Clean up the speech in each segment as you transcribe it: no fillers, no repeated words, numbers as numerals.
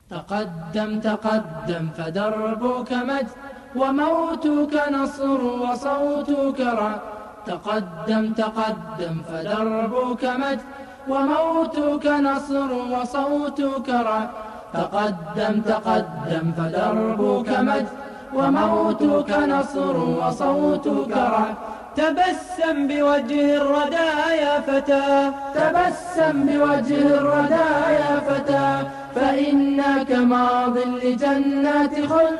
تقدم تقدم فدربك مجد وموتك نصر وصوتك رعد. تقدم تقدم فدربك مجد وموتك نصر وصوتك رعد. تقدم تقدم فدربك مجد وموتك نصر وصوتك رعد. تبسم بوجه الردى يا فتى، تبسم بوجه الردى يا فتى، فإنك ماض لجنات خلد،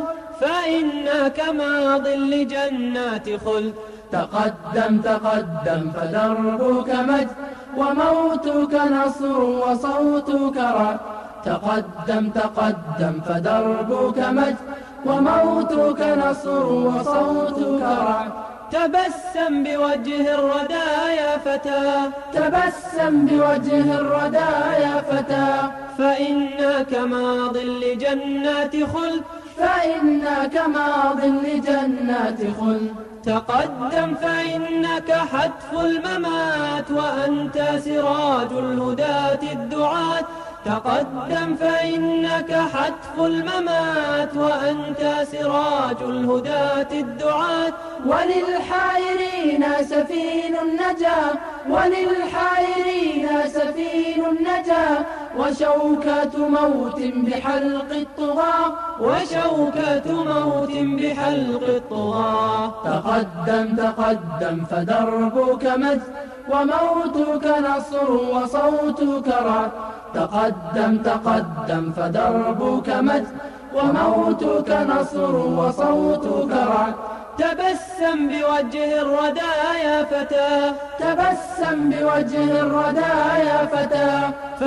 فإنك ماض لجنات خلد. تقدم تقدم فدربك مجد وموتك نصر وصوتك رعد. تقدم تقدم فدربك مجد وموتك نصر وصوتك رعد. تبسم بوجه الردى يا فتى، تبسم بوجه الردى يا فتى، فإنك ماض لجنات خلد، فإنك ماض لجنات خلد. تقدم فإنك حتف الممات وأنت سراج الهداة الدعاة. تقدم فإنك حتف الممات وأنت سراج الهداة الدعاة. وللحائرين سفين النجاة، وللحائرين سفين النجاة، وشوكة موت بحلق الطغاة، وشوكة موت بحلق الطغاة. تقدم تقدم فدربك مجد وموتك نصر وصوتك رعد. تقدم تقدم فدربك مجد وموتك نصر وصوتك رعد. تبسم بوجه الردى يا فتى، تبسم بوجه الردى يا فتى،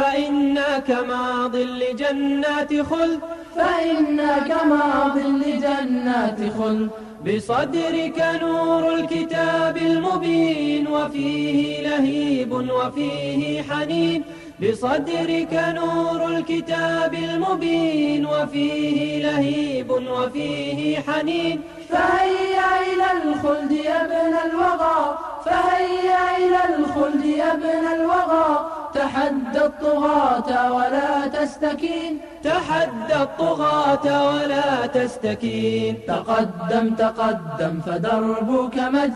فإنك ماض لجنات خلد، فإنك ماض لجنات خلد. بصدرك نور الكتاب المبين وفيه لهيب وفيه حنين. بصدرك نور الكتاب المبين وفيه لهيب وفيه حنين. فهيا إلى الخلد يا ابن الوغى، فهيا إلى الخلد يا ابن الوغى، تحدى الطغاة ولا تستكين، تحدى الطغاة ولا تستكين. تقدم تقدم فدربك مجد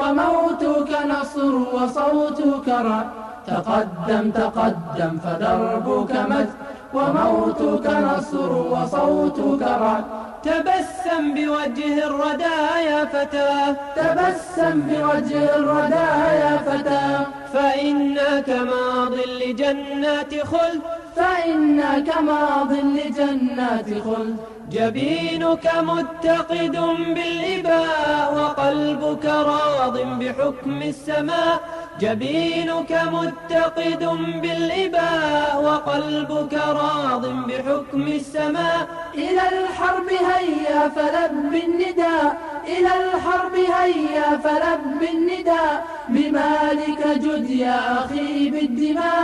وموتك نصر وصوتك رعد. تقدم تقدم فدربك مجد وموتك نصر وصوتك رعد. تبسم بوجه الردى يا فتى، تبسم بوجه الردى يا فتى، فإنك ماض لجنات خلد، فإنك ماض لجنات خلد. جبينك متقد بالإباء وقلبك راض بحكم السماء. جبينك متقد بالإباء وقلبك راض بحكم السماء. إلى الحرب هيا فلب النداء، إلى الحرب هيا فلب النداء، بمالك جد يا أخي بالدماء،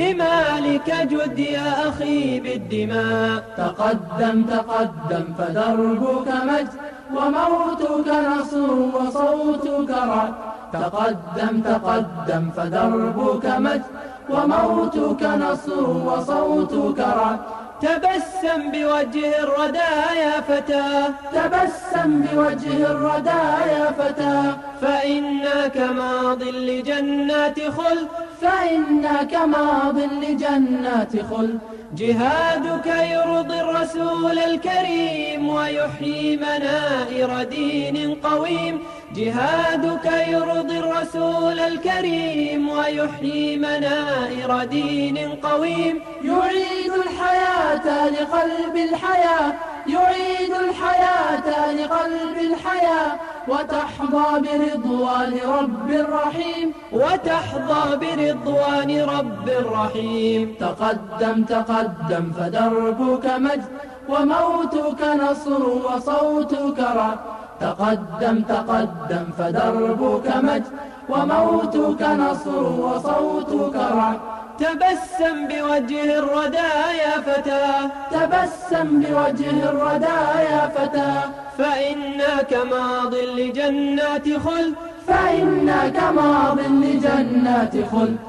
بمالك جد يا أخي بالدماء. تقدم تقدم فدربك مجد وموتك نصر وصوتك رعد. تقدم تقدم فدربك مجد وموتك نصر وصوتك رعد. تبسم بوجه الردى يا فتى، تبسم بوجه الردى يا فتى، فإنك ماض لجنات خلد، فإنك ماض لجنات خلد. جهادك يرضي الرسول الكريم ويحيي منائر دين قويم. جهادك يرضي الرسول الكريم ويحيي منائر دين قويم. يعيد الحياة لقلب الحياة، يعيد الحياة لقلب الحياة، وتحظى برضوان رب رحيم، وتحظى برضوان رب رحيم. تقدم تقدم فدربك مجد وموتك نصر وصوتك رعد. تقدم تقدم فدربك مجد وموتك نصر وصوتك رعد. تبسم بوجه الردى يا فتى، تبسم بوجه الردى يا فتى، فإنك ماض لجنات خلد، فإنك ماض لجنات خلد.